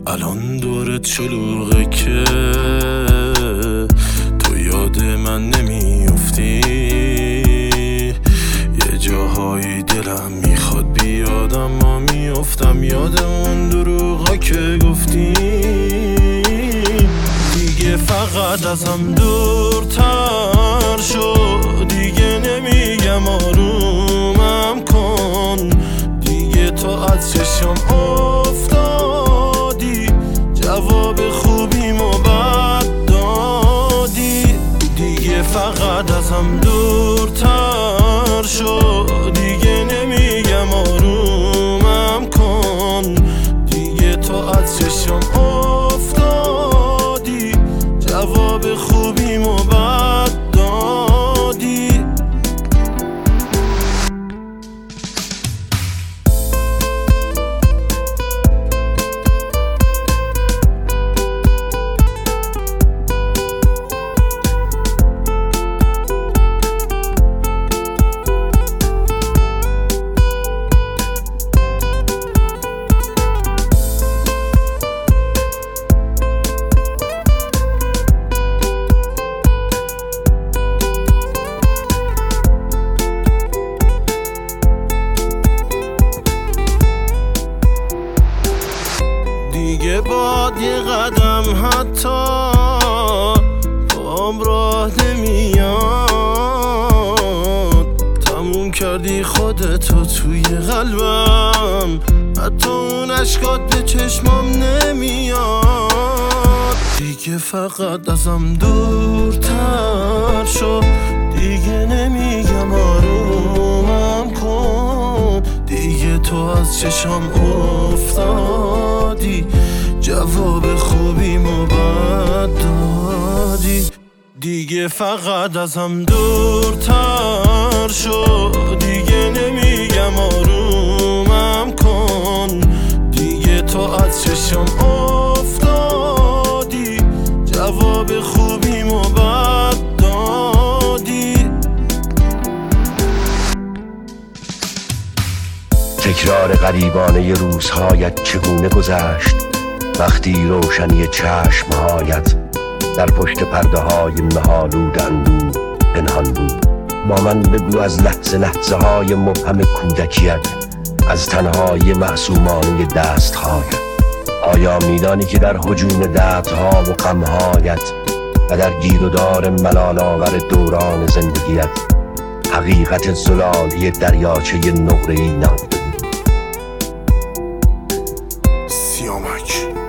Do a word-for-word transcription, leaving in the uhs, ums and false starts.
الان دورت شلوغه که تو یاد من نمیافتی، یه جاهایی دلم میخواد بیادم ما میافتم یاد اون دروغا که گفتی. دیگه فقط ازم دورتر شو، دیگه نمیگم آرومم کن، دیگه تو از چشم افتادی، جواب خوبیمو بد دادی. دیگه فقط ازم دورتر شو، دیگه نمیگم آرومم کن، دیگه تو از چشم افتادی، جواب خوبیمو بد دادی. دیگه باد یه قدم حتی پام راه نمیاد، تموم کردی خودتو توی قلبم، حتی اون عشقات به چشمام نمیاد. دیگه فقط ازم دورتر شو، دیگه نمیگم آرومم کن، دیگه تو از چشم افتادی، جواب خوبیمو بد دادی. دیگه فقط ازم دورتر شو، دیگه نمیگم آرومم کن، دیگه تو از چشم افتادی، جواب خوبیمو بد دادی. تکرار غریبانه روزهایت چگونه گذشت وقتی روشنی چشمهایت در پشت پرده های مه‌آلود اندوه پنهان بود. با من بگو از لحظه لحظه های مبهم کودکیت، از تنهایی معصومانه دستهایت. آیا میدانی که در هجوم دردها و غمهایت و در گیر و دار ملال آور دوران زندگیت حقیقت زلالی دریاچه نقره‌ای نبود؟ سیامک